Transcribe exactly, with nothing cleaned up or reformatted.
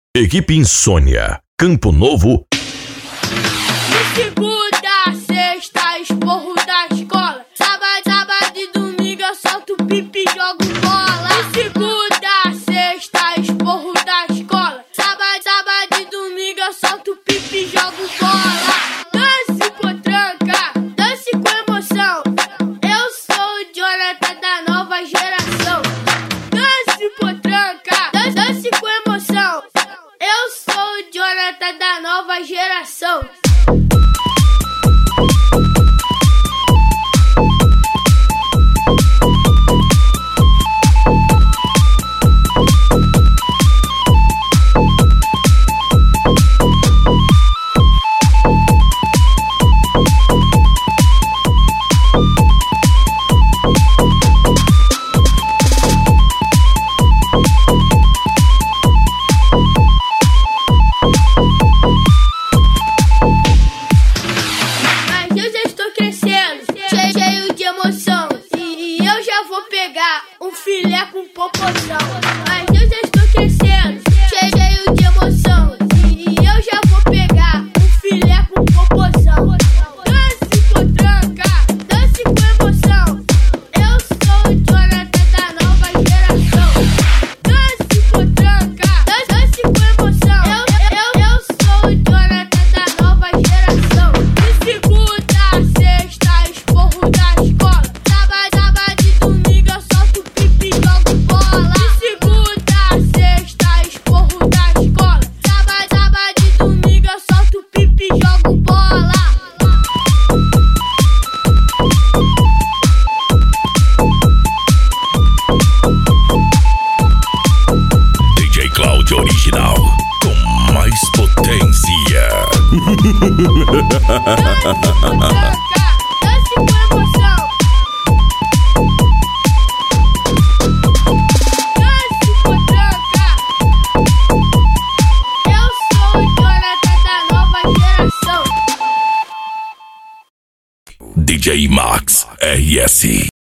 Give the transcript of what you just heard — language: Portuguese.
Equipe Insônia, Campo Novo. De segunda, sexta, esporro da escola. Sábado, sábado e domingo eu solto pipi e jogo bola. De segunda, sexta, esporro da escola. Sábado, sábado e domingo eu solto pipi e jogo bola. Dance potranca, dance com emoção. Eu sou o Jonathan da nova geração. Dance potranca, dance, dance com emoção. Eu sou o Jonathan da nova geração. Cheio de emoção, e eu já vou pegar um filé com popozão. Mas eu já estou crescendo, cheio de emoção, e eu já vou pegar um filé com popozão. Dance potranca, dance com emoção. Eu sou o Jonathan da nova geração. Dance potranca, dance, dance com emoção. Eu, eu, eu sou o Jonathan da nova geração. De segunda, sexta, esporro da escola. Sábado, sábado e domingo eu solto pipi e jogo bola. De segunda, sexta, esporro da escola. Sábado, sábado e domingo eu solto pipi e jogo bola. D J Cláudio original, com mais potência. Dance com emoção. Dance potranca. Eu sou o Jonathan da nova geração. D J Max R S.